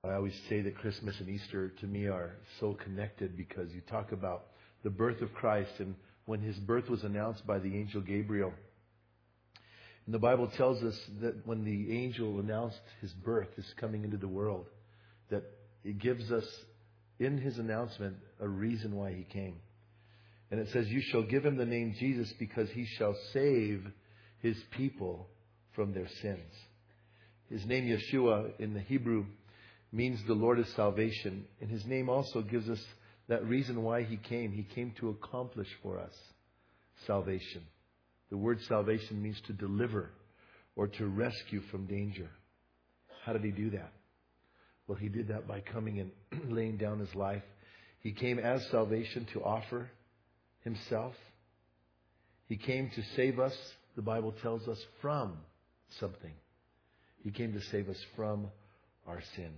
I always say that Christmas and Easter to me are so connected because you talk about the birth of Christ, and when His birth was announced by the angel Gabriel. And the Bible tells us that when the angel announced His birth, His coming into the world, that it gives us in His announcement a reason why He came. And it says, "You shall give Him the name Jesus because He shall save His people from their sins." His name Yeshua in the Hebrew means the Lord is salvation. And His name also gives us that reason why He came. He came to accomplish for us salvation. The word salvation means to deliver or to rescue from danger. How did He do that? Well, He did that by coming and laying down His life. He came as salvation to offer Himself. He came to save us, the Bible tells us, from something. He came to save us from our sins.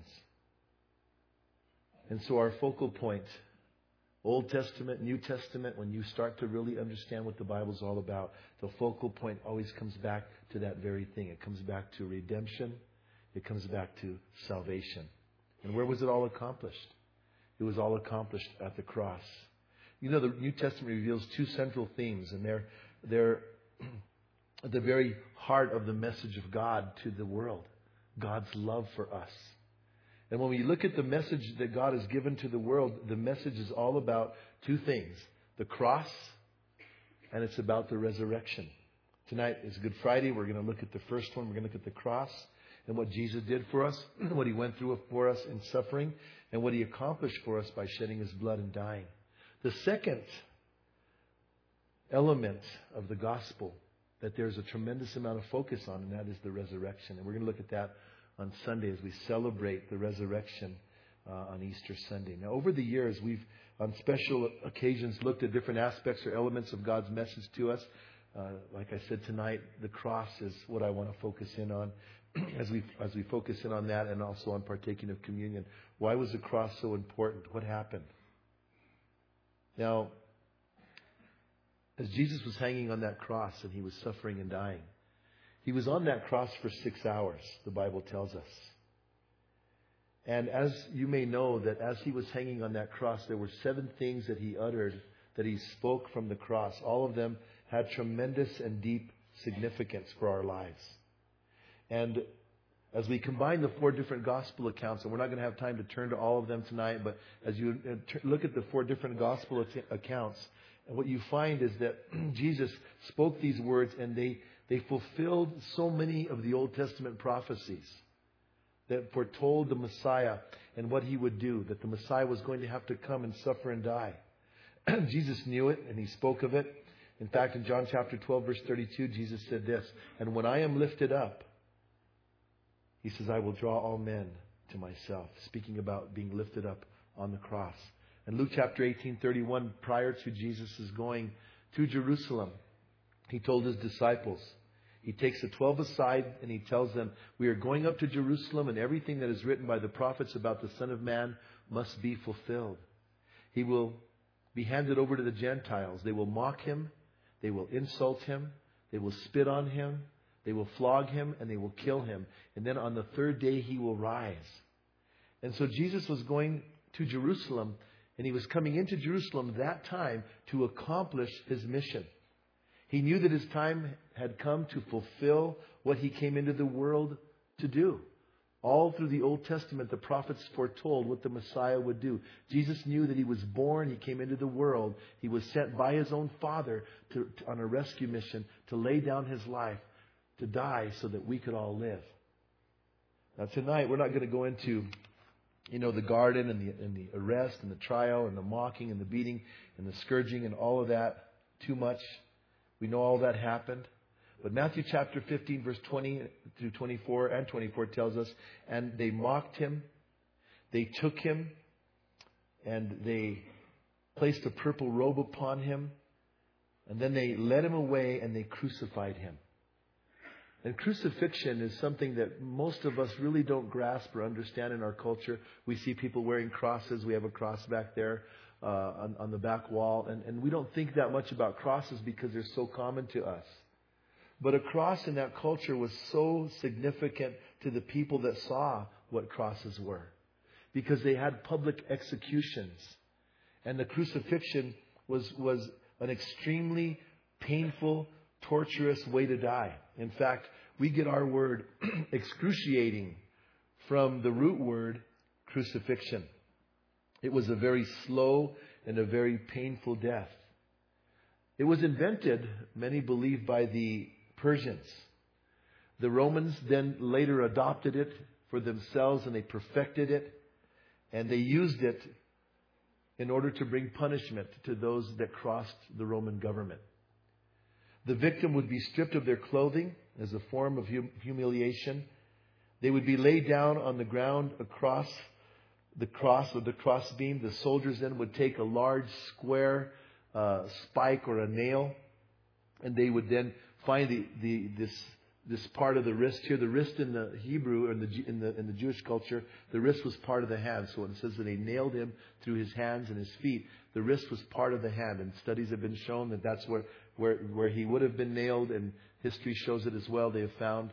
And so our focal point, Old Testament, New Testament, when you start to really understand what the Bible's all about, the focal point always comes back to that very thing. It comes back to redemption. It comes back to salvation. And where was it all accomplished? It was all accomplished at the cross. You know, the New Testament reveals two central themes, and they're at the very heart of the message of God to the world. God's love for us. And when we look at the message that God has given to the world, the message is all about two things. The cross, and it's about the resurrection. Tonight is Good Friday. We're going to look at the first one. We're going to look at the cross and what Jesus did for us, what He went through for us in suffering, and what He accomplished for us by shedding His blood and dying. The second element of the gospel that there's a tremendous amount of focus on, and that is the resurrection. And we're going to look at that on Sunday as we celebrate the resurrection on Easter Sunday. Now, over the years, we've, on special occasions, looked at different aspects or elements of God's message to us. Like I said tonight, the cross is what I want to focus in on as we focus in on that, and also on partaking of communion. Why was the cross so important? What happened? Now, as Jesus was hanging on that cross and He was suffering and dying, He was on that cross for 6 hours, the Bible tells us. And as you may know, that as He was hanging on that cross, there were 7 things that He uttered, that He spoke from the cross. All of them had tremendous and deep significance for our lives. And as we combine the 4 different gospel accounts, and we're not going to have time to turn to all of them tonight, but as you look at the 4 different gospel accounts, what you find is that Jesus spoke these words, and they fulfilled so many of the Old Testament prophecies that foretold the Messiah and what He would do, that the Messiah was going to have to come and suffer and die. Jesus knew it, and He spoke of it. In fact, in John chapter 12, verse 32, Jesus said this, "And when I am lifted up," He says, "I will draw all men to myself," speaking about being lifted up on the cross. In Luke chapter 18:31, prior to Jesus' going to Jerusalem, He told His disciples, He takes the 12 aside and He tells them, "We are going up to Jerusalem, and everything that is written by the prophets about the Son of Man must be fulfilled. He will be handed over to the Gentiles. They will mock Him. They will insult Him. They will spit on Him. They will flog Him, and they will kill Him. And then on the 3rd day He will rise." And so Jesus was going to Jerusalem, and He was coming into Jerusalem that time to accomplish His mission. He knew that His time had come to fulfill what He came into the world to do. All through the Old Testament, the prophets foretold what the Messiah would do. Jesus knew that He was born, He came into the world. He was sent by His own Father on a rescue mission to lay down His life, to die so that we could all live. Now tonight, we're not going to go into the garden and the arrest and the trial and the mocking and the beating and the scourging and all of that too much. We know all that happened. But Matthew chapter 15, verse 20 through 24 and 24 tells us, "And they mocked Him, they took Him, and they placed a purple robe upon Him, and then they led Him away and they crucified Him." And crucifixion is something that most of us really don't grasp or understand in our culture. We see people wearing crosses. We have a cross back there on the back wall. And we don't think that much about crosses because they're so common to us. But a cross in that culture was so significant to the people that saw what crosses were. because they had public executions. And the crucifixion was an extremely painful, torturous way to die. In fact, we get our word excruciating from the root word crucifixion. It was a very slow and a very painful death. It was invented, many believe, by the Persians. The Romans then later adopted it for themselves, and they perfected it, and they used it in order to bring punishment to those that crossed the Roman government. The victim would be stripped of their clothing as a form of humiliation. They would be laid down on the ground across the cross or the crossbeam. The soldiers then would take a large square spike or a nail, and they would then find this part of the wrist here. The wrist in the Hebrew or in the Jewish culture, the wrist was part of the hand. So when it says that they nailed him through his hands and his feet, the wrist was part of the hand. And studies have been shown that that's where he would have been nailed, and history shows it as well. They have found,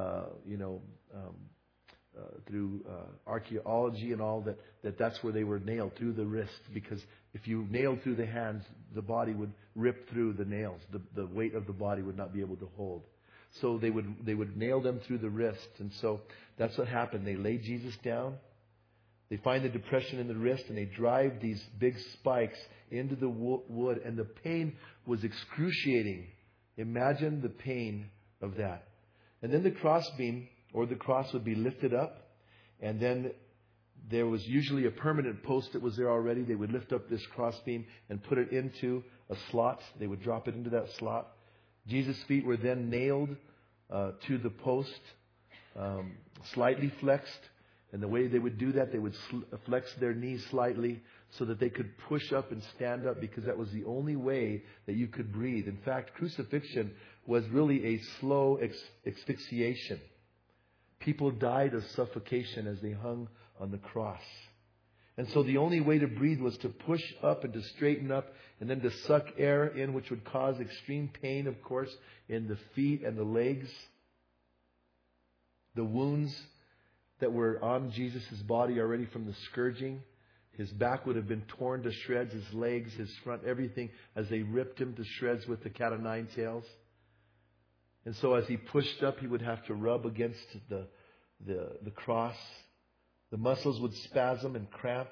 through archaeology and all, that's where they were nailed, through the wrist. Because if you nailed through the hands, the body would rip through the nails. The weight of the body would not be able to hold. So they would nail them through the wrist. And so that's what happened. They lay Jesus down. They find the depression in the wrist, and they drive these big spikes into the wood. And the pain was excruciating. Imagine the pain of that. And then the crossbeam or the cross would be lifted up. And then there was usually a permanent post that was there already. They would lift up this crossbeam and put it into a slot. They would drop it into that slot. Jesus' feet were then nailed to the post, slightly flexed. And the way they would do that, they would flex their knees slightly so that they could push up and stand up, because that was the only way that you could breathe. In fact, crucifixion was really a slow asphyxiation. People died of suffocation as they hung on the cross. And so the only way to breathe was to push up and to straighten up, and then to suck air in, which would cause extreme pain, of course, in the feet and the legs. The wounds that were on Jesus' body already from the scourging. His back would have been torn to shreds, his legs, his front, everything, as they ripped him to shreds with the cat o' nine tails. And so as he pushed up, he would have to rub against the cross. The muscles would spasm and cramp.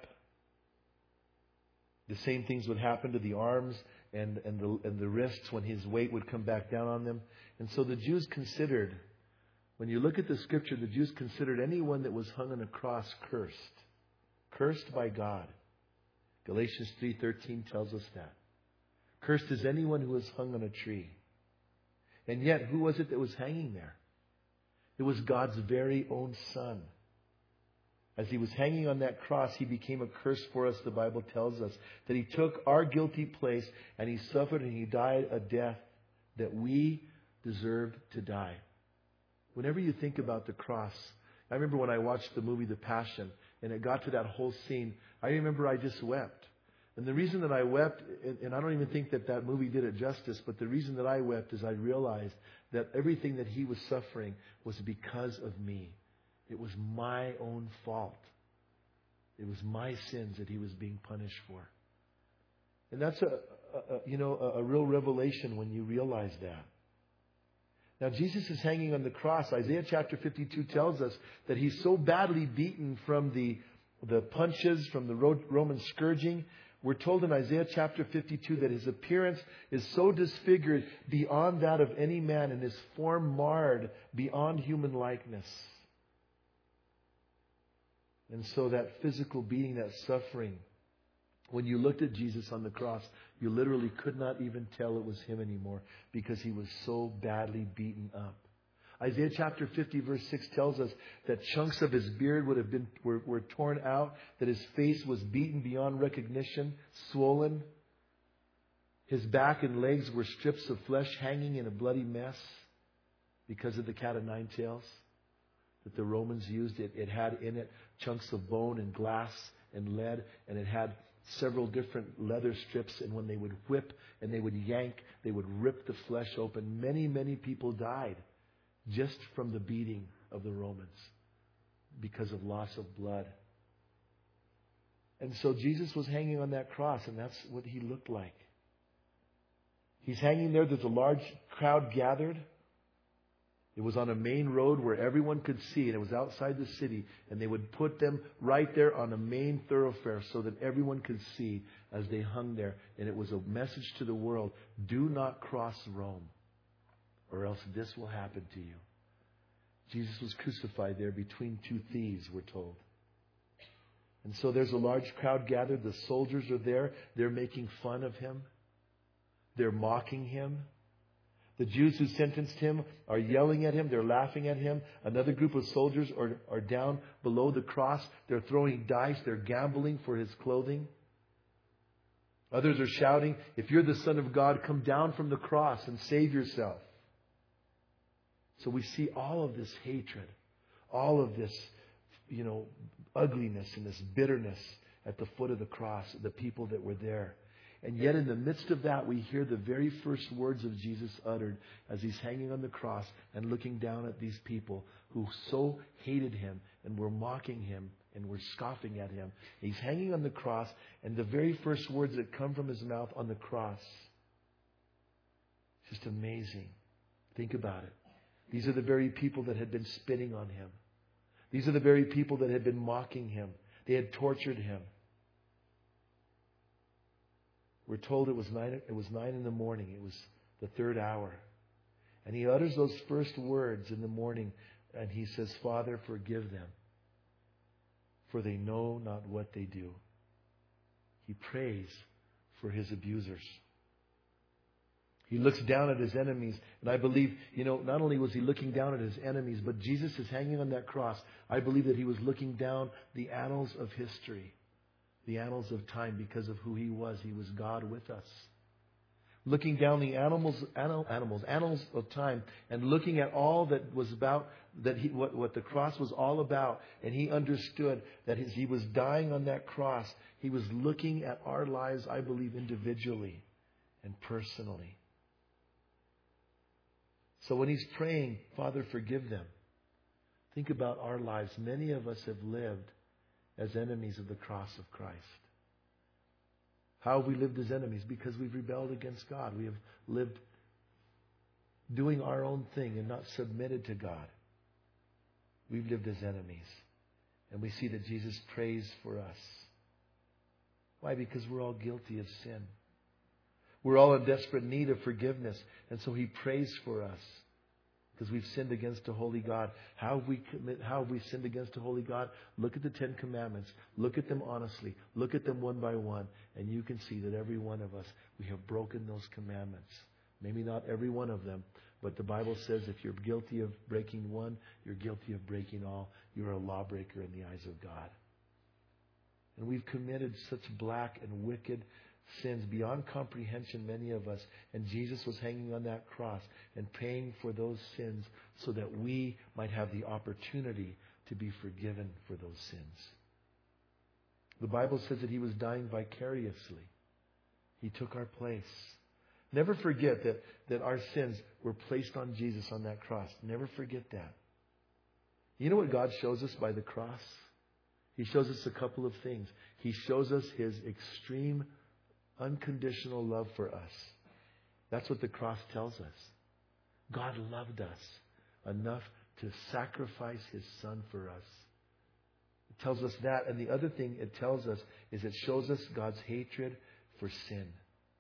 The same things would happen to the arms and the wrists when his weight would come back down on them. And so the Jews considered, when you look at the Scripture, the Jews considered anyone that was hung on a cross cursed. Cursed by God. Galatians 3:13 tells us that. Cursed is anyone who is hung on a tree. And yet, who was it that was hanging there? It was God's very own Son. As he was hanging on that cross, he became a curse for us, the Bible tells us. That he took our guilty place, and he suffered and he died a death that we deserved to die. Whenever you think about the cross, I remember when I watched the movie The Passion, and it got to that whole scene, I remember I just wept. And the reason that I wept, and I don't even think that movie did it justice, but the reason that I wept is I realized that everything that he was suffering was because of me. It was my own fault. It was my sins that he was being punished for. And that's a real revelation when you realize that. Now, Jesus is hanging on the cross. Isaiah chapter 52 tells us that he's so badly beaten from the punches, from the Roman scourging. We're told in Isaiah chapter 52 that his appearance is so disfigured beyond that of any man, and his form marred beyond human likeness. And so that physical beating, that suffering, when you looked at Jesus on the cross, you literally could not even tell it was him anymore, because he was so badly beaten up. Isaiah chapter 50 verse 6 tells us that chunks of his beard were torn out, that his face was beaten beyond recognition, swollen. His back and legs were strips of flesh hanging in a bloody mess because of the cat o' nine tails that the Romans used. It had in it chunks of bone and glass and lead, and it had several different leather strips, and when they would whip and they would yank, they would rip the flesh open. Many, many people died just from the beating of the Romans because of loss of blood. And so Jesus was hanging on that cross, and that's what he looked like. He's hanging there. There's a large crowd gathered. It was on a main road where everyone could see, and it was outside the city. And they would put them right there on a main thoroughfare so that everyone could see as they hung there. And it was a message to the world: do not cross Rome, or else this will happen to you. Jesus was crucified there between two thieves, we're told. And so there's a large crowd gathered. The soldiers are there. They're making fun of him. They're mocking him. The Jews who sentenced him are yelling at him. They're laughing at him. Another group of soldiers are down below the cross. They're throwing dice. They're gambling for his clothing. Others are shouting, "If you're the Son of God, come down from the cross and save yourself." So we see all of this hatred, all of this, ugliness and this bitterness at the foot of the cross, the people that were there. And yet in the midst of that, we hear the very first words of Jesus uttered as he's hanging on the cross and looking down at these people who so hated him and were mocking him and were scoffing at him. He's hanging on the cross, and the very first words that come from his mouth on the cross, just amazing. Think about it. These are the very people that had been spitting on him. These are the very people that had been mocking him. They had tortured him. We're told it was 9 in the morning. It was the third hour. And he utters those first words in the morning, and he says, "Father, forgive them, for they know not what they do." He prays for his abusers. He looks down at his enemies. And I believe, not only was he looking down at his enemies, but Jesus is hanging on that cross. I believe that he was looking down the annals of history, the annals of time, because of who he was. He was God with us. Looking down the annals of time, and looking at all that was about, what the cross was all about. And he understood that as he was dying on that cross, he was looking at our lives, I believe, individually and personally. So when he's praying, "Father, forgive them," think about our lives. Many of us have lived as enemies of the cross of Christ. How have we lived as enemies? Because we've rebelled against God. We have lived doing our own thing and not submitted to God. We've lived as enemies. And we see that Jesus prays for us. Why? Because we're all guilty of sin. We're all in desperate need of forgiveness. And so he prays for us because we've sinned against a holy God. How have we sinned against a holy God? Look at the 10 Commandments. Look at them honestly. Look at them one by one. And you can see that every one of us, we have broken those commandments. Maybe not every one of them, but the Bible says if you're guilty of breaking one, you're guilty of breaking all. You're a lawbreaker in the eyes of God. And we've committed such black and wicked sins beyond comprehension, many of us. And Jesus was hanging on that cross and paying for those sins so that we might have the opportunity to be forgiven for those sins. The Bible says that he was dying vicariously. He took our place. Never forget that our sins were placed on Jesus on that cross. Never forget that. You know what God shows us by the cross? He shows us a couple of things. He shows us his extreme unconditional love for us. That's what the cross tells us. God loved us enough to sacrifice his Son for us. It tells us that. And the other thing it tells us is it shows us God's hatred for sin.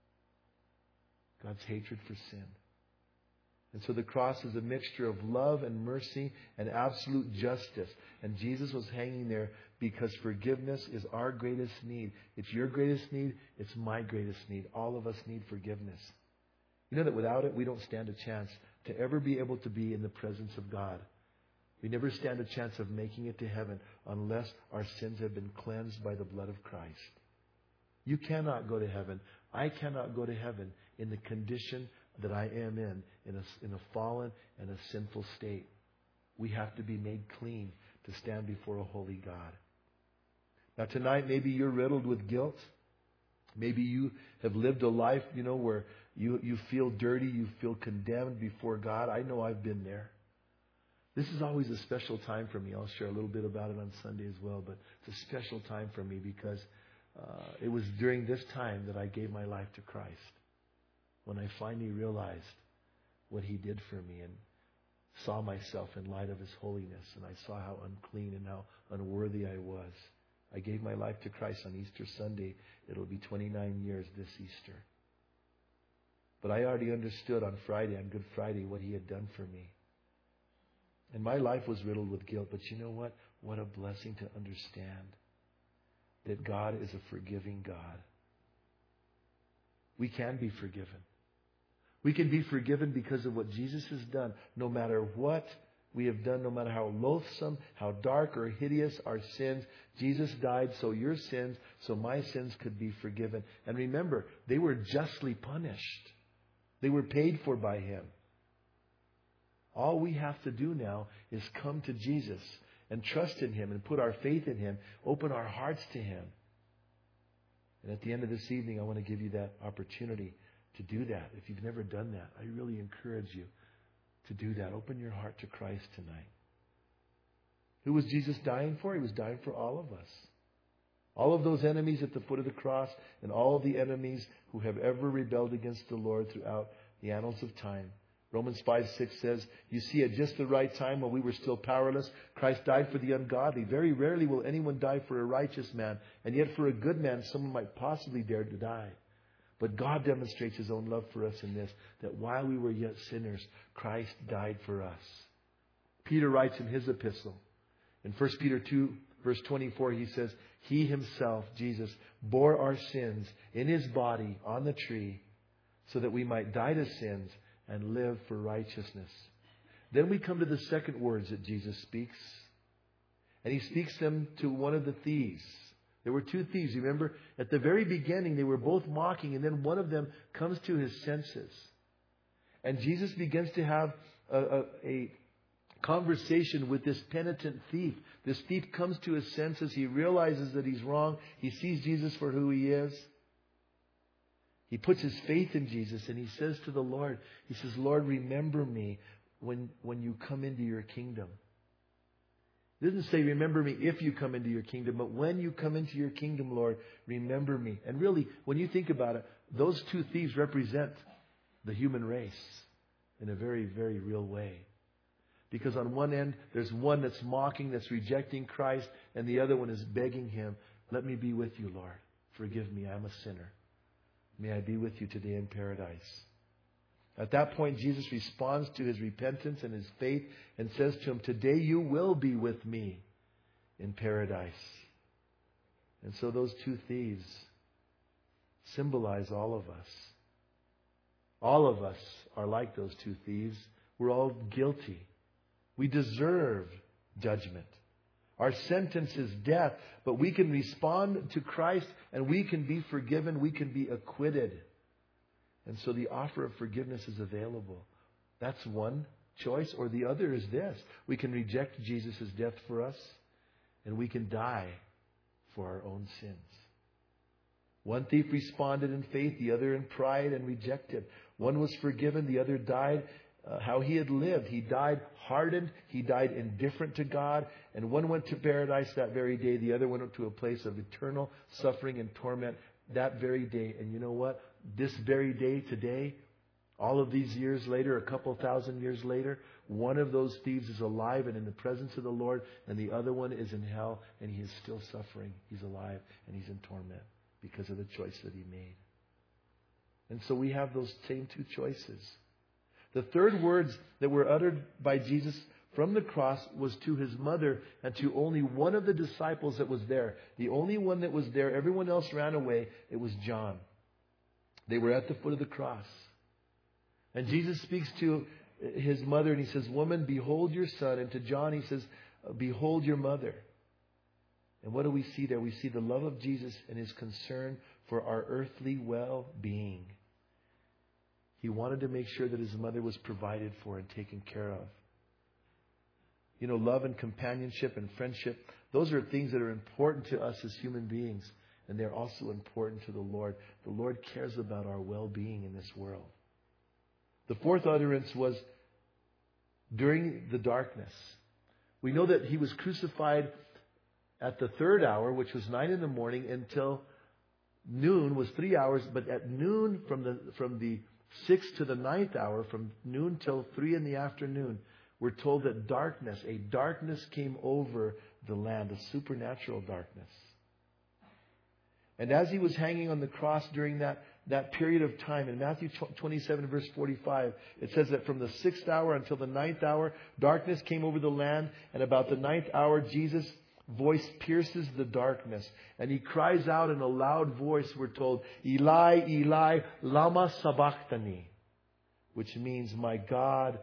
God's hatred for sin. And so the cross is a mixture of love and mercy and absolute justice. And Jesus was hanging there because forgiveness is our greatest need. It's your greatest need. It's my greatest need. All of us need forgiveness. You know that without it, we don't stand a chance to ever be able to be in the presence of God. We never stand a chance of making it to heaven unless our sins have been cleansed by the blood of Christ. You cannot go to heaven. I cannot go to heaven in the condition that I am in a fallen and a sinful state. We have to be made clean to stand before a holy God. Now tonight, maybe you're riddled with guilt. Maybe you have lived a life, where you feel dirty, you feel condemned before God. I know I've been there. This is always a special time for me. I'll share a little bit about it on Sunday as well, but it's a special time for me because it was during this time that I gave my life to Christ. When I finally realized what He did for me and saw myself in light of His holiness, and I saw how unclean and how unworthy I was. I gave my life to Christ on Easter Sunday. It'll be 29 years this Easter. But I already understood on Friday, on Good Friday, what He had done for me. And my life was riddled with guilt. But you know what? What a blessing to understand that God is a forgiving God. We can be forgiven. We can be forgiven because of what Jesus has done. No matter what we have done, no matter how loathsome, how dark or hideous our sins, Jesus died so your sins, so my sins could be forgiven. And remember, they were justly punished. They were paid for by Him. All we have to do now is come to Jesus and trust in Him and put our faith in Him, open our hearts to Him. And at the end of this evening, I want to give you that opportunity to do that. If you've never done that, I really encourage you to do that. Open your heart to Christ tonight. Who was Jesus dying for? He was dying for all of us. All of those enemies at the foot of the cross and all of the enemies who have ever rebelled against the Lord throughout the annals of time. Romans 5:6 says, you see, at just the right time when we were still powerless, Christ died for the ungodly. Very rarely will anyone die for a righteous man, and yet for a good man someone might possibly dare to die. But God demonstrates His own love for us in this, that while we were yet sinners, Christ died for us. Peter writes in his epistle, in 1 Peter 2, verse 24, he says, He Himself, Jesus, bore our sins in His body on the tree so that we might die to sins and live for righteousness. Then we come to the second words that Jesus speaks. And He speaks them to one of the thieves. There were two thieves. Remember, at the very beginning, they were both mocking, and then one of them comes to his senses. And Jesus begins to have a conversation with this penitent thief. This thief comes to his senses. He realizes that he's wrong. He sees Jesus for who He is. He puts his faith in Jesus, and he says to the Lord, he says, Lord, remember me when you come into your kingdom. It doesn't say remember me if you come into your kingdom, but when you come into your kingdom, Lord, remember me. And really, when you think about it, those two thieves represent the human race in a very, very real way. Because on one end, there's one that's mocking, that's rejecting Christ, and the other one is begging Him, let me be with you, Lord. Forgive me, I'm a sinner. May I be with you today in paradise. At that point, Jesus responds to his repentance and his faith and says to him, today you will be with me in paradise. And so those two thieves symbolize all of us. All of us are like those two thieves. We're all guilty. We deserve judgment. Our sentence is death, but we can respond to Christ and we can be forgiven. We can be acquitted. And so the offer of forgiveness is available. That's one choice. Or the other is this. We can reject Jesus' death for us and we can die for our own sins. One thief responded in faith, the other in pride and rejected. One was forgiven, the other died how he had lived. He died hardened. He died indifferent to God. And one went to paradise that very day. The other went to a place of eternal suffering and torment that very day. And you know what? This very day, today, all of these years later, a couple thousand years later, one of those thieves is alive and in the presence of the Lord, and the other one is in hell, and he is still suffering. He's alive, and he's in torment because of the choice that he made. And so we have those same two choices. The third words that were uttered by Jesus from the cross was to his mother and to only one of the disciples that was there. The only one that was there, everyone else ran away. It was John. They were at the foot of the cross. And Jesus speaks to his mother and he says, woman, behold your son. And to John he says, behold your mother. And what do we see there? We see the love of Jesus and his concern for our earthly well-being. He wanted to make sure that his mother was provided for and taken care of. You know, love and companionship and friendship, those are things that are important to us as human beings. And they're also important to the Lord. The Lord cares about our well-being in this world. The fourth utterance was during the darkness. We know that he was crucified at the third hour, which was 9 a.m, until noon was 3 hours, but at noon from the 6th to the 9th hour, from noon till 3 in the afternoon, we're told that a darkness came over the land, a supernatural darkness. And as he was hanging on the cross during that period of time, in Matthew 27 verse 45, it says that from the 6th hour until the 9th hour, darkness came over the land, and about the 9th hour, Jesus' voice pierces the darkness, and he cries out in a loud voice, we're told, Eli, Eli, lama sabachthani, which means, my God,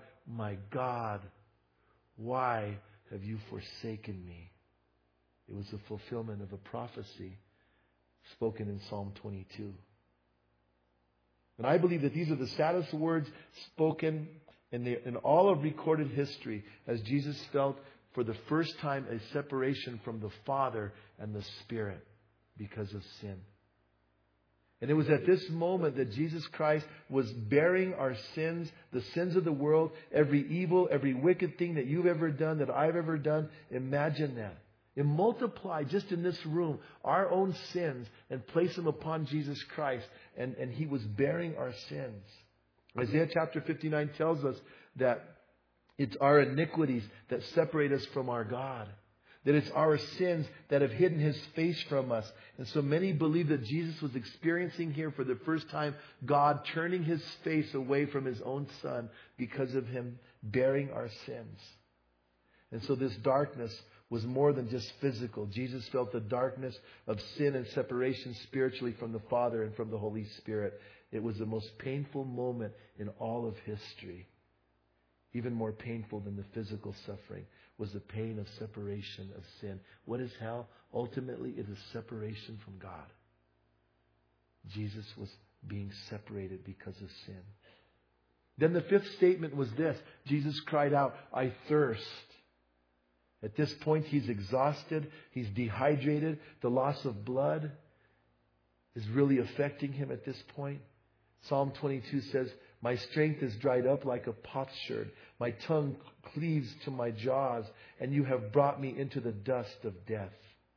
why have you forsaken me? It was the fulfillment of a prophecy spoken in Psalm 22. And I believe that these are the saddest words spoken in all of recorded history, as Jesus felt for the first time a separation from the Father and the Spirit because of sin. And it was at this moment that Jesus Christ was bearing our sins, the sins of the world, every evil, every wicked thing that you've ever done, that I've ever done. Imagine that. And multiply just in this room our own sins and place them upon Jesus Christ. And He was bearing our sins. Isaiah chapter 59 tells us that it's our iniquities that separate us from our God. That it's our sins that have hidden His face from us. And so many believe that Jesus was experiencing here for the first time God turning His face away from His own Son because of Him bearing our sins. And so this darkness was more than just physical. Jesus felt the darkness of sin and separation spiritually from the Father and from the Holy Spirit. It was the most painful moment in all of history. Even more painful than the physical suffering was the pain of separation of sin. What is hell? Ultimately, it is separation from God. Jesus was being separated because of sin. Then the fifth statement was this. Jesus cried out, I thirst. At this point, he's exhausted. He's dehydrated. The loss of blood is really affecting him at this point. Psalm 22 says, my strength is dried up like a potsherd. My tongue cleaves to my jaws, and you have brought me into the dust of death.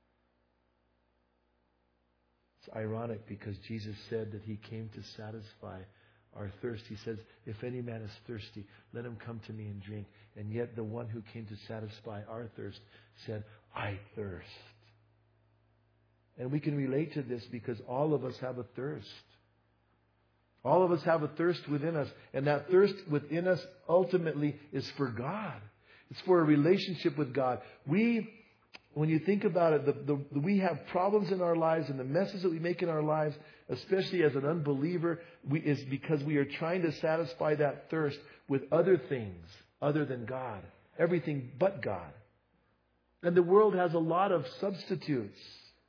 It's ironic because Jesus said that He came to satisfy our thirst. He says, if any man is thirsty, let him come to me and drink. And yet the one who came to satisfy our thirst said, I thirst. And we can relate to this because all of us have a thirst. All of us have a thirst within us. And that thirst within us ultimately is for God. It's for a relationship with God. When you think about it, we have problems in our lives, and the messes that we make in our lives, especially as an unbeliever, is because we are trying to satisfy that thirst with other things other than God. Everything but God. And the world has a lot of substitutes.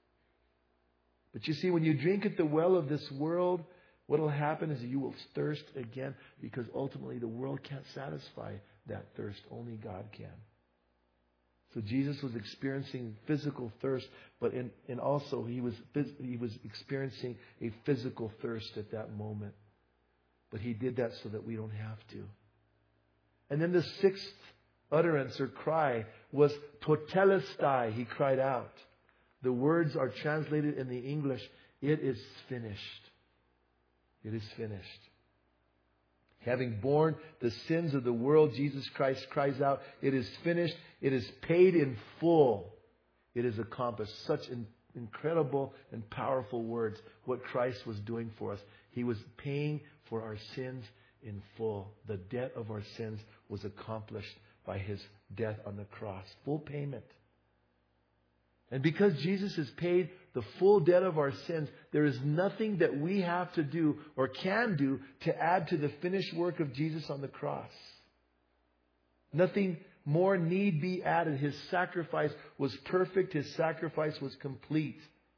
But you see, when you drink at the well of this world, what will happen is that you will thirst again, because ultimately the world can't satisfy that thirst. Only God can. So Jesus was experiencing physical thirst, but also he was experiencing a physical thirst at that moment. But He did that so that we don't have to. And then the sixth utterance or cry was totelestai. He cried out. The words are translated in the English, it is finished. It is finished. Having borne the sins of the world, Jesus Christ cries out, it is finished. It is paid in full. It is accomplished. Such incredible and powerful words, what Christ was doing for us. He was paying for our sins in full. The debt of our sins was accomplished by His death on the cross. Full payment. And because Jesus has paid the full debt of our sins, there is nothing that we have to do or can do to add to the finished work of Jesus on the cross. Nothing more need be added. His sacrifice was perfect. His sacrifice was complete.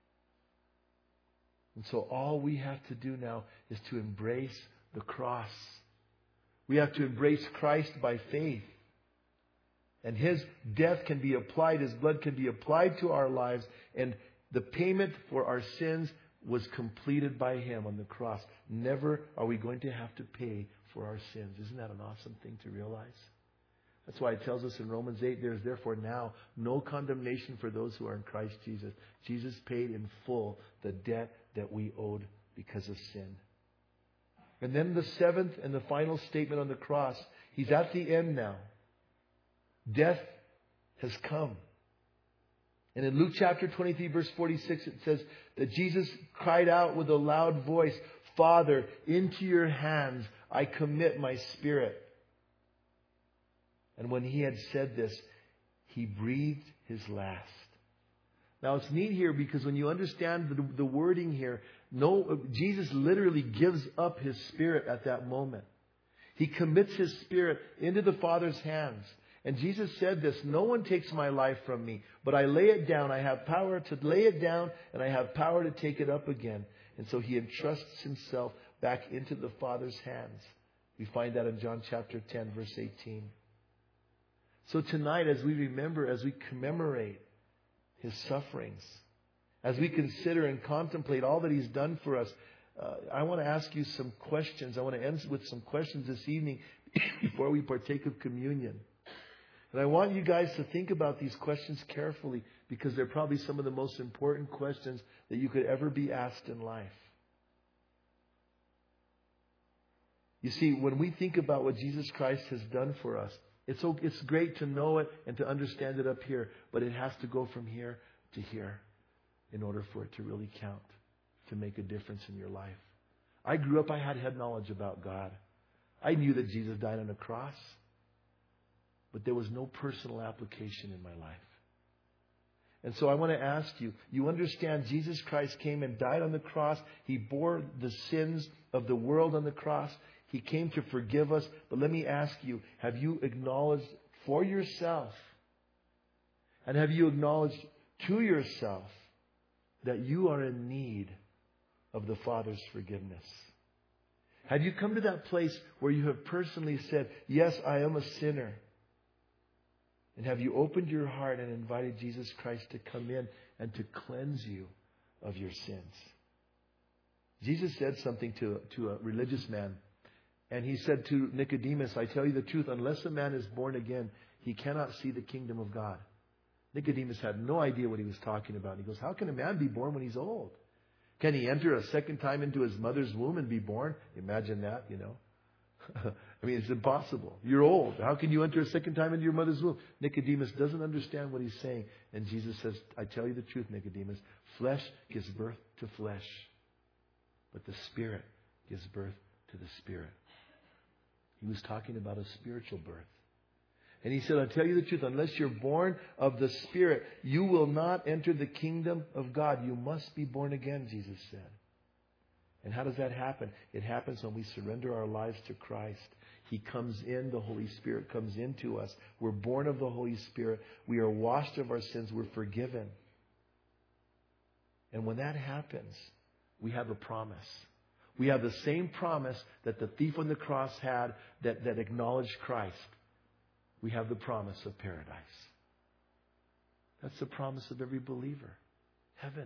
And so all we have to do now is to embrace the cross. We have to embrace Christ by faith. And His death can be applied, His blood can be applied to our lives, and the payment for our sins was completed by Him on the cross. Never are we going to have to pay for our sins. Isn't that an awesome thing to realize? That's why it tells us in Romans 8, there is therefore now no condemnation for those who are in Christ Jesus. Jesus paid in full the debt that we owed because of sin. And then the seventh and the final statement on the cross, He's at the end now. Death has come. And in Luke chapter 23, verse 46, it says that Jesus cried out with a loud voice, Father, into your hands I commit my spirit. And when He had said this, He breathed His last. Now it's neat here because when you understand the wording here, Jesus literally gives up His spirit at that moment. He commits His spirit into the Father's hands. And Jesus said this, no one takes my life from me, but I lay it down. I have power to lay it down and I have power to take it up again. And so He entrusts Himself back into the Father's hands. We find that in John chapter 10, verse 18. So tonight, as we remember, as we commemorate His sufferings, as we consider and contemplate all that He's done for us, I want to ask you some questions. I want to end with some questions this evening before we partake of communion. And I want you guys to think about these questions carefully because they're probably some of the most important questions that you could ever be asked in life. You see, when we think about what Jesus Christ has done for us, it's great to know it and to understand it up here, but it has to go from here to here in order for it to really count, to make a difference in your life. I grew up, I had head knowledge about God. I knew that Jesus died on a cross, but there was no personal application in my life. And so I want to ask you, you understand Jesus Christ came and died on the cross. He bore the sins of the world on the cross. He came to forgive us. But let me ask you, have you acknowledged for yourself and have you acknowledged to yourself that you are in need of the Father's forgiveness? Have you come to that place where you have personally said, yes, I am a sinner? And have you opened your heart and invited Jesus Christ to come in and to cleanse you of your sins? Jesus said something to a religious man. And He said to Nicodemus, I tell you the truth, unless a man is born again, he cannot see the kingdom of God. Nicodemus had no idea what he was talking about. He goes, how can a man be born when he's old? Can he enter a second time into his mother's womb and be born? Imagine that, I mean, it's impossible. You're old. How can you enter a second time into your mother's womb? Nicodemus doesn't understand what He's saying. And Jesus says, I tell you the truth, Nicodemus. Flesh gives birth to flesh. But the Spirit gives birth to the Spirit. He was talking about a spiritual birth. And He said, I tell you the truth, unless you're born of the Spirit, you will not enter the kingdom of God. You must be born again, Jesus said. And how does that happen? It happens when we surrender our lives to Christ. He comes in, the Holy Spirit comes into us. We're born of the Holy Spirit. We are washed of our sins. We're forgiven. And when that happens, we have a promise. We have the same promise that the thief on the cross had that acknowledged Christ. We have the promise of paradise. That's the promise of every believer. Heaven.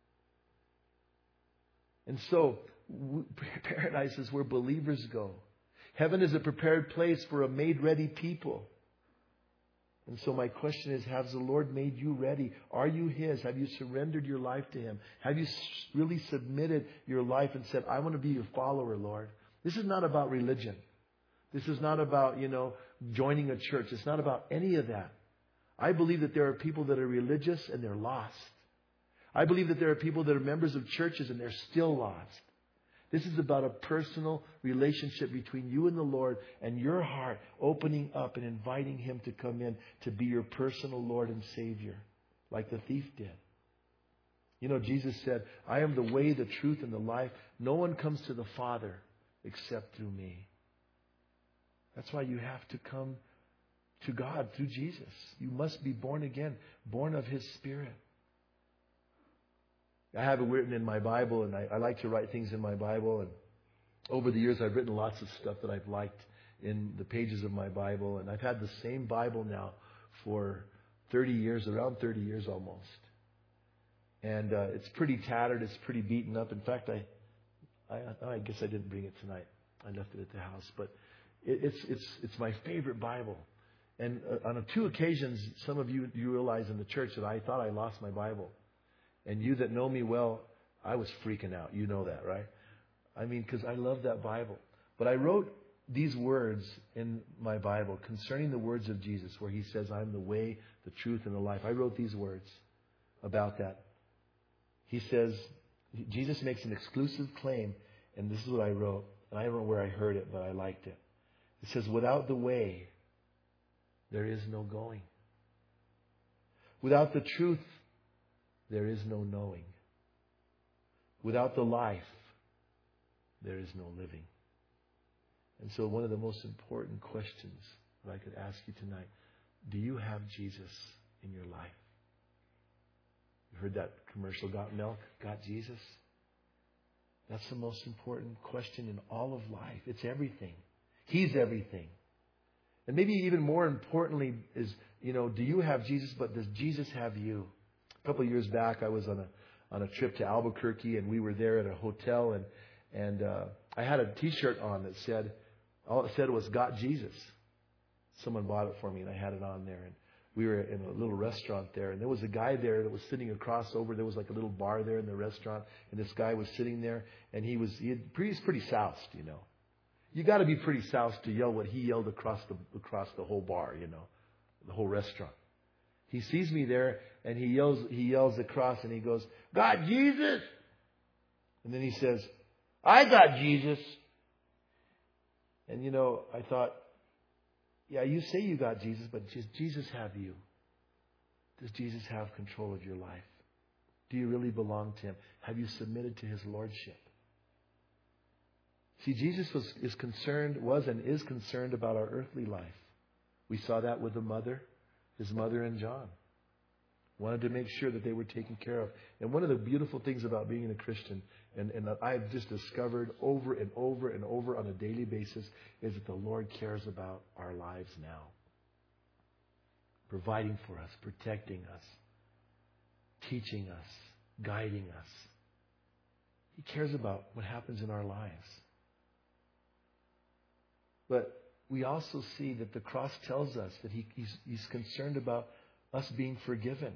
And so, paradise is where believers go. Heaven is a prepared place for a made-ready people. And so my question is, has the Lord made you ready? Are you His? Have you surrendered your life to Him? Have you really submitted your life and said, I want to be your follower, Lord? This is not about religion. This is not about, joining a church. It's not about any of that. I believe that there are people that are religious and they're lost. I believe that there are people that are members of churches and they're still lost. This is about a personal relationship between you and the Lord and your heart opening up and inviting Him to come in to be your personal Lord and Savior, like the thief did. Jesus said, I am the way, the truth, and the life. No one comes to the Father except through me. That's why you have to come to God through Jesus. You must be born again, born of His Spirit. I have it written in my Bible, and I like to write things in my Bible. And over the years, I've written lots of stuff that I've liked in the pages of my Bible. And I've had the same Bible now for 30 years, around 30 years almost. And it's pretty tattered. It's pretty beaten up. In fact, I guess I didn't bring it tonight. I left it at the house. But it's my favorite Bible. And on 2 occasions, some of you realize in the church that I thought I lost my Bible. And you that know me well, I was freaking out. You know that, right? I mean, because I love that Bible. But I wrote these words in my Bible concerning the words of Jesus, where He says, I'm the way, the truth, and the life. I wrote these words about that. He says, Jesus makes an exclusive claim, and this is what I wrote. And I don't know where I heard it, but I liked it. It says, without the way, there is no going. Without the truth, there is no knowing. Without the life, there is no living. And so one of the most important questions that I could ask you tonight, do you have Jesus in your life? You heard that commercial, got milk, got Jesus? That's the most important question in all of life. It's everything. He's everything. And maybe even more importantly is, do you have Jesus, but does Jesus have you? A couple of years back, I was on a trip to Albuquerque, and we were there at a hotel, and I had a T-shirt on that said, all it said was, got Jesus. Someone bought it for me, and I had it on there. And we were in a little restaurant there, and there was a guy there that was sitting across over. There was like a little bar there in the restaurant, and this guy was sitting there, and he's pretty soused, You got to be pretty soused to yell what he yelled across the whole bar, the whole restaurant. He sees me there, and he yells across, and he goes, got Jesus? And then he says, I got Jesus. And I thought, yeah, you say you got Jesus, but does Jesus have you? Does Jesus have control of your life? Do you really belong to Him? Have you submitted to His lordship? See, Jesus was and is concerned about our earthly life. We saw that with his mother and John. Wanted to make sure that they were taken care of. And one of the beautiful things about being a Christian, and I've just discovered over and over and over on a daily basis, is that the Lord cares about our lives now. Providing for us, protecting us, teaching us, guiding us. He cares about what happens in our lives. But we also see that the cross tells us that He's concerned about us being forgiven.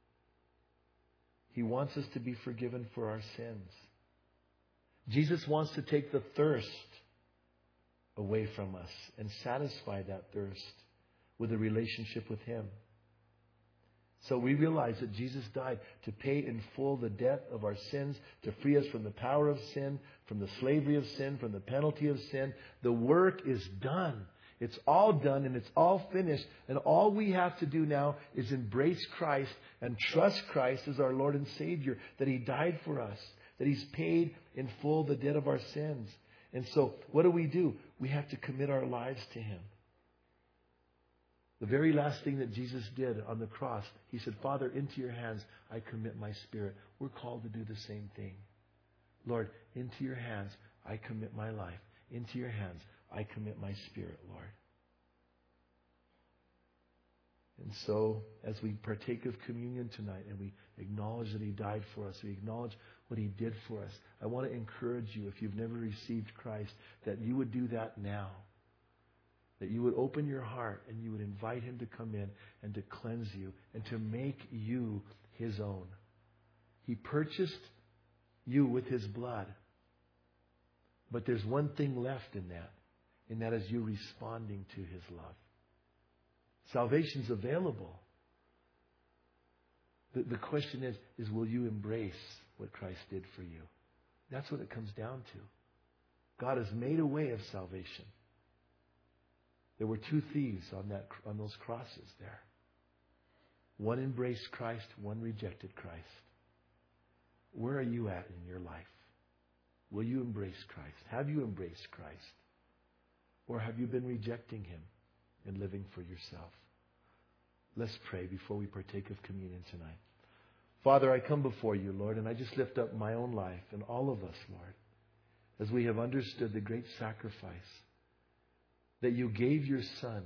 He wants us to be forgiven for our sins. Jesus wants to take the thirst away from us and satisfy that thirst with a relationship with Him. So we realize that Jesus died to pay in full the debt of our sins, to free us from the power of sin, from the slavery of sin, from the penalty of sin. The work is done. It's all done and it's all finished. And all we have to do now is embrace Christ and trust Christ as our Lord and Savior, that He died for us, that He's paid in full the debt of our sins. And so what do? We have to commit our lives to Him. The very last thing that Jesus did on the cross, He said, Father, into your hands I commit my spirit. We're called to do the same thing. Lord, into your hands I commit my life. Into your hands I commit my spirit, Lord. And so, as we partake of communion tonight and we acknowledge that He died for us, we acknowledge what He did for us, I want to encourage you, if you've never received Christ, that you would do that now. That you would open your heart and you would invite Him to come in and to cleanse you and to make you His own. He purchased you with His blood. But there's one thing left in that is you responding to His love. Salvation's available. The question is will you embrace what Christ did for you? That's what it comes down to. God has made a way of salvation. There were 2 thieves on those crosses there. One embraced Christ, one rejected Christ. Where are you at in your life? Will you embrace Christ? Have you embraced Christ? Or have you been rejecting Him and living for yourself? Let's pray before we partake of communion tonight. Father, I come before you, Lord, and I just lift up my own life and all of us, Lord, as we have understood the great sacrifice that you gave your Son,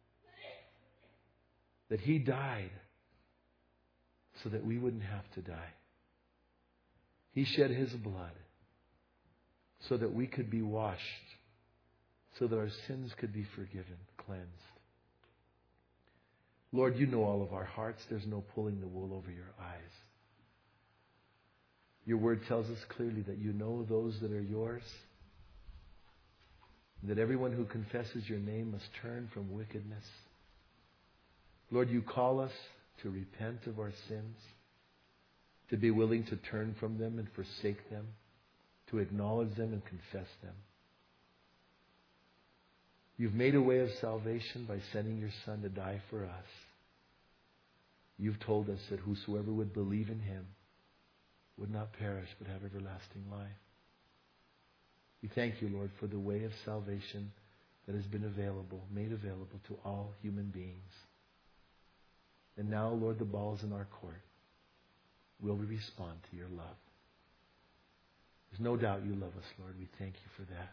that He died so that we wouldn't have to die. He shed His blood so that we could be washed, so that our sins could be forgiven, cleansed. Lord, you know all of our hearts. There's no pulling the wool over your eyes. Your word tells us clearly that you know those that are yours, that everyone who confesses your name must turn from wickedness. Lord, you call us to repent of our sins, to be willing to turn from them and forsake them, to acknowledge them and confess them. You've made a way of salvation by sending your Son to die for us. You've told us that whosoever would believe in him would not perish but have everlasting life. We thank you, Lord, for the way of salvation that has been made available to all human beings. And now, Lord, the ball's in our court. Will we respond to your love? There's no doubt you love us, Lord. We thank you for that.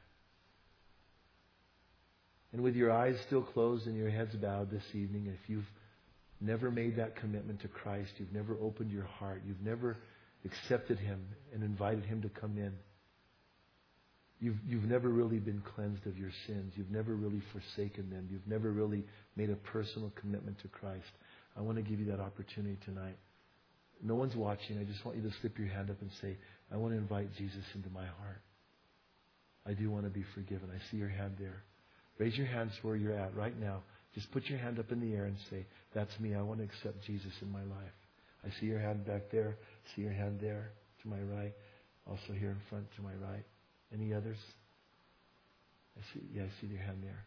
And with your eyes still closed and your heads bowed this evening, if you've never made that commitment to Christ, you've never opened your heart, you've never accepted him and invited him to come in, you've never really been cleansed of your sins, you've never really forsaken them, you've never really made a personal commitment to Christ, I want to give you that opportunity tonight. No one's watching. I just want you to slip your hand up and say, I want to invite Jesus into my heart. I do want to be forgiven. I see your hand there. Raise your hands where you're at right now. Just put your hand up in the air and say, that's me. I want to accept Jesus in my life. I see your hand back there. I see your hand there to my right. Also here in front to my right. Any others? I see your hand there.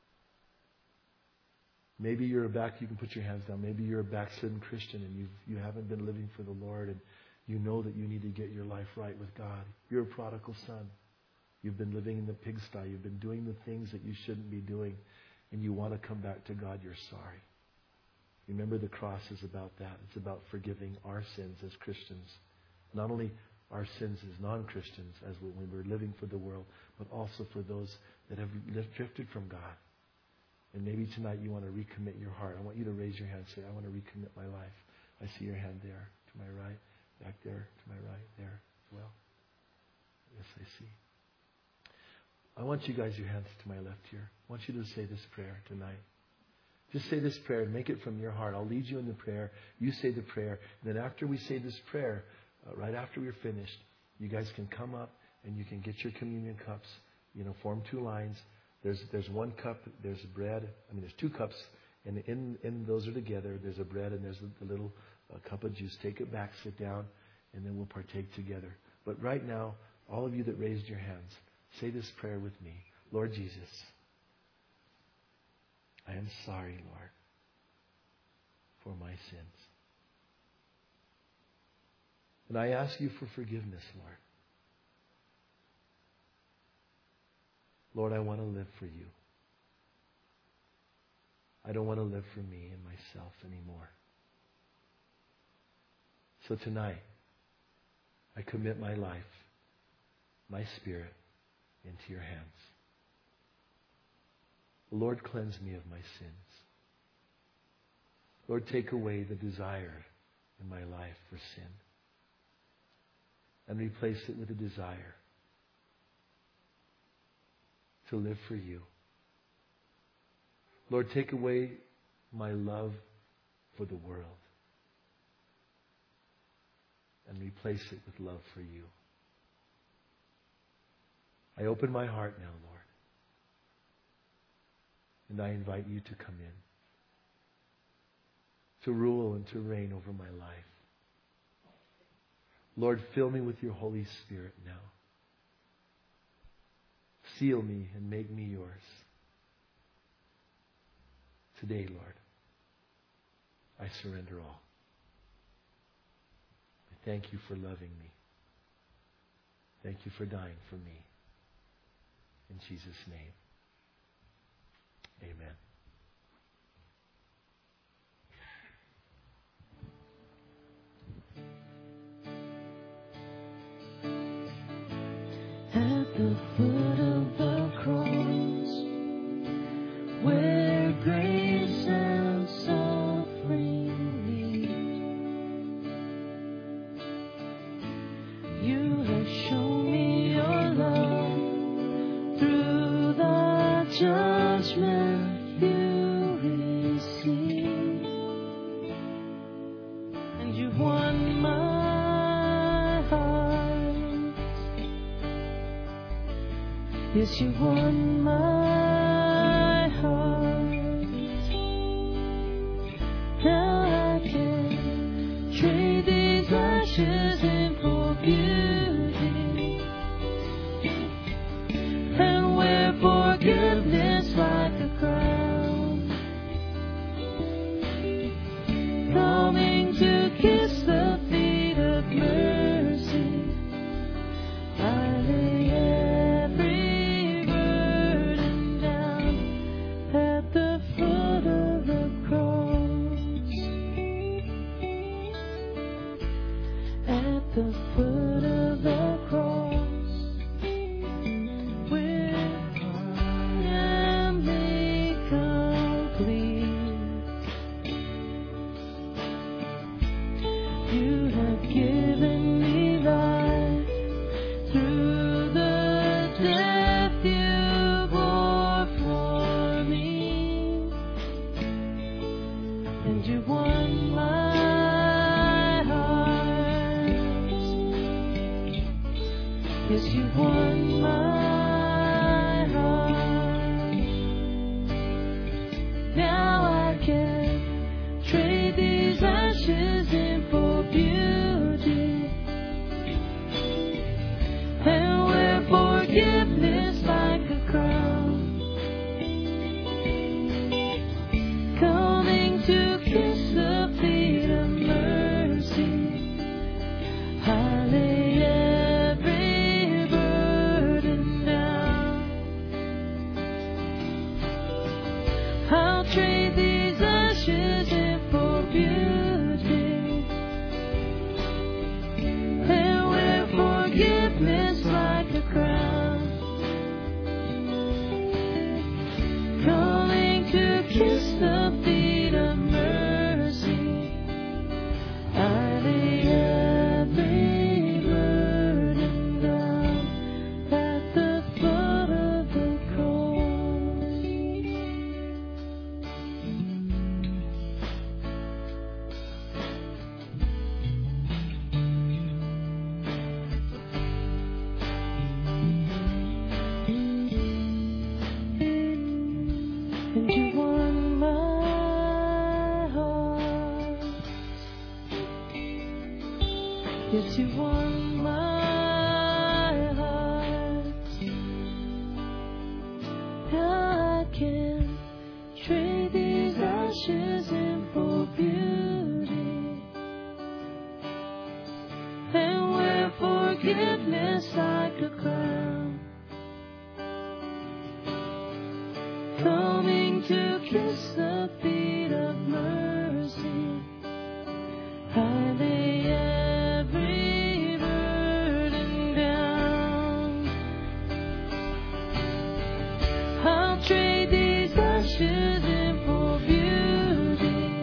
Maybe you can put your hands down. Maybe you're a backslidden Christian and you haven't been living for the Lord and you know that you need to get your life right with God. You're a prodigal son. You've been living in the pigsty. You've been doing the things that you shouldn't be doing and you want to come back to God. You're sorry. Remember, the cross is about that. It's about forgiving our sins as Christians. Not only our sins as non-Christians, as when we're living for the world, but also for those that have drifted from God. And maybe tonight you want to recommit your heart. I want you to raise your hand and say, I want to recommit my life. I see your hand there to my right, back there to my right, there as well. Yes, I see. I want you guys, your hands to my left here. I want you to say this prayer tonight. Just say this prayer and make it from your heart. I'll lead you in the prayer. You say the prayer. And then after we say this prayer, right after we're finished, you guys can come up and you can get your communion cups. Form two lines. There's one cup, there's bread. There's two cups, and in those are together. There's a bread and there's the little cup of juice. Take it back, sit down, and then we'll partake together. But right now, all of you that raised your hands, say this prayer with me. Lord Jesus, I am sorry, Lord, for my sins. And I ask you for forgiveness, Lord. Lord, I want to live for you. I don't want to live for me and myself anymore. So tonight, I commit my life, my spirit, into your hands. Lord, cleanse me of my sins. Lord, take away the desire in my life for sin and replace it with a desire to live for you. Lord, take away my love for the world and replace it with love for you. I open my heart now, Lord, and I invite you to come in, to rule and to reign over my life. Lord, fill me with your Holy Spirit now. Seal me and make me yours. Today, Lord, I surrender all. I thank you for loving me. Thank you for dying for me. In Jesus' name, amen. At the foot of the cross, where grace and suffering meet, you have shown me your love through the judgment you received. Yes, you won my heart. Now I can trade these ashes in for beauty, and wear forgiveness like a crown, coming to kiss the feet of mercy. I lay every burden down at the foot of the cross, at the foot of the cross, where I am made complete. You have given me life through the death you bore for me, and you won my heart. Yes, you won my heart. Now I can trade these ashes in for beauty, and wear forgiveness like a crown, coming to kiss the feet of mercy. I lay every burden down. I'll trade these ashes in for beauty, and wear forgiveness like a crown, coming to kiss the feet of mercy. I lay every burden down at the foot of the cross. And you won my heart. Yes, you won my heart. Now I can trade these ashes in for beauty, and wear forgiveness like a crown, coming to kiss the feet of mercy. I lay every burden down. I'll trade these ashes in for beauty,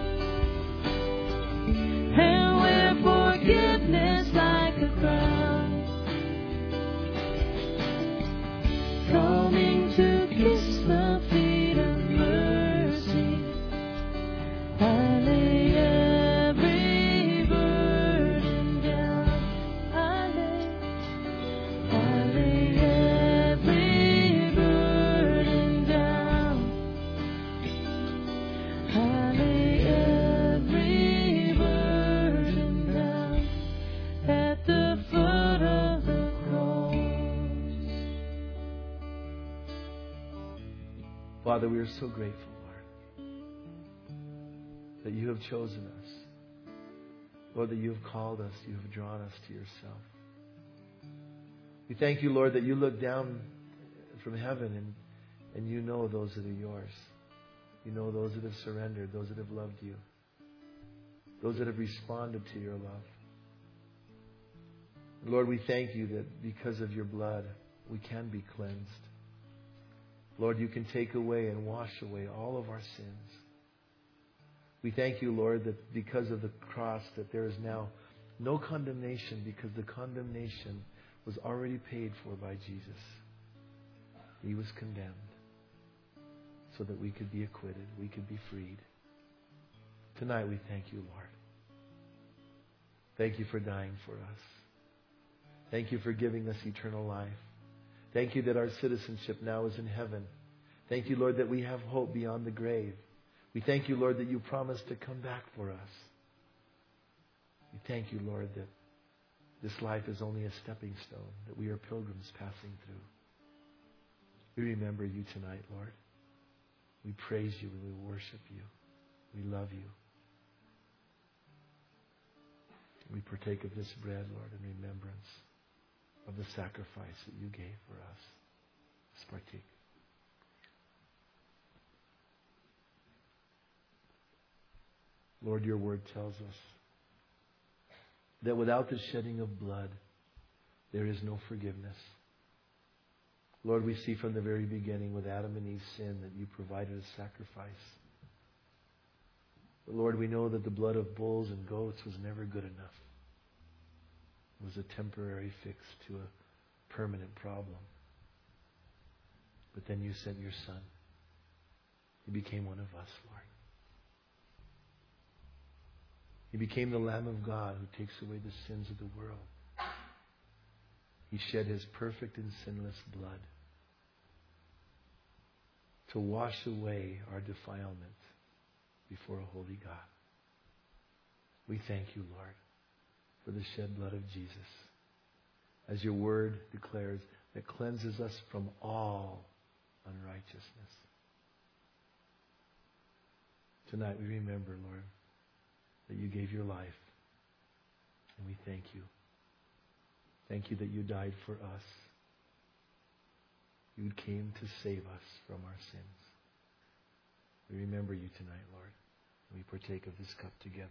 and wear forgiveness like a crown, coming to kiss the feet of mercy. I lay every burden down. I lay every burden down. I lay every burden down at the foot of the cross. Father, we are so grateful, Lord, that you have chosen us. Lord, that you have called us, you have drawn us to yourself. We thank you, Lord, that you look down from heaven and you know those that are yours. You know those that have surrendered, those that have loved you, those that have responded to your love. Lord, we thank you that because of your blood, we can be cleansed. Lord, you can take away and wash away all of our sins. We thank you, Lord, that because of the cross, that there is now no condemnation, because the condemnation was already paid for by Jesus. He was condemned so that we could be acquitted, we could be freed. Tonight we thank you, Lord. Thank you for dying for us. Thank you for giving us eternal life. Thank you that our citizenship now is in heaven. Thank you, Lord, that we have hope beyond the grave. We thank you, Lord, that you promised to come back for us. We thank you, Lord, that this life is only a stepping stone, that we are pilgrims passing through. We remember you tonight, Lord. We praise you and we worship you. We love you. We partake of this bread, Lord, in remembrance of the sacrifice that you gave for us. Let's partake. Lord, your word tells us that without the shedding of blood, there is no forgiveness. Lord, we see from the very beginning with Adam and Eve's sin that you provided a sacrifice. But Lord, we know that the blood of bulls and goats was never good enough. It was a temporary fix to a permanent problem. But then you sent your Son. He became one of us, Lord. He became the Lamb of God who takes away the sins of the world. He shed his perfect and sinless blood to wash away our defilement before a holy God. We thank you, Lord, for the shed blood of Jesus, as your word declares, that cleanses us from all unrighteousness. Tonight we remember, Lord, that you gave your life, and we thank you. Thank you that you died for us. You came to save us from our sins. We remember you tonight, Lord, and we partake of this cup together.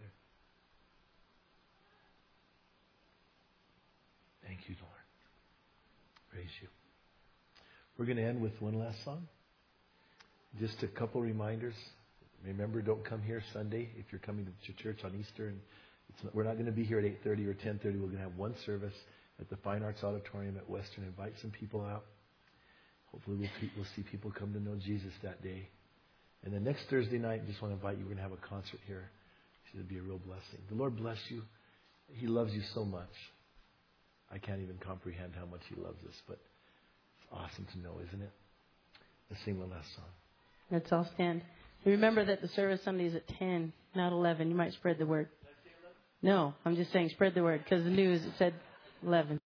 Thank you, Lord. Praise you. We're going to end with one last song. Just a couple reminders. Remember, don't come here Sunday if you're coming to church on Easter. And we're not going to be here at 8:30 or 10:30. We're going to have one service at the Fine Arts Auditorium at Western. Invite some people out. Hopefully we'll see people come to know Jesus that day. And then next Thursday night, just want to invite you. We're going to have a concert here. It'll be a real blessing. The Lord bless you. He loves you so much. I can't even comprehend how much He loves us, but it's awesome to know, isn't it? Let's sing one last song. Let's all stand. Remember that the service Sunday is at 10, not 11. You might spread the word. No, I'm just saying spread the word because the news, it said 11.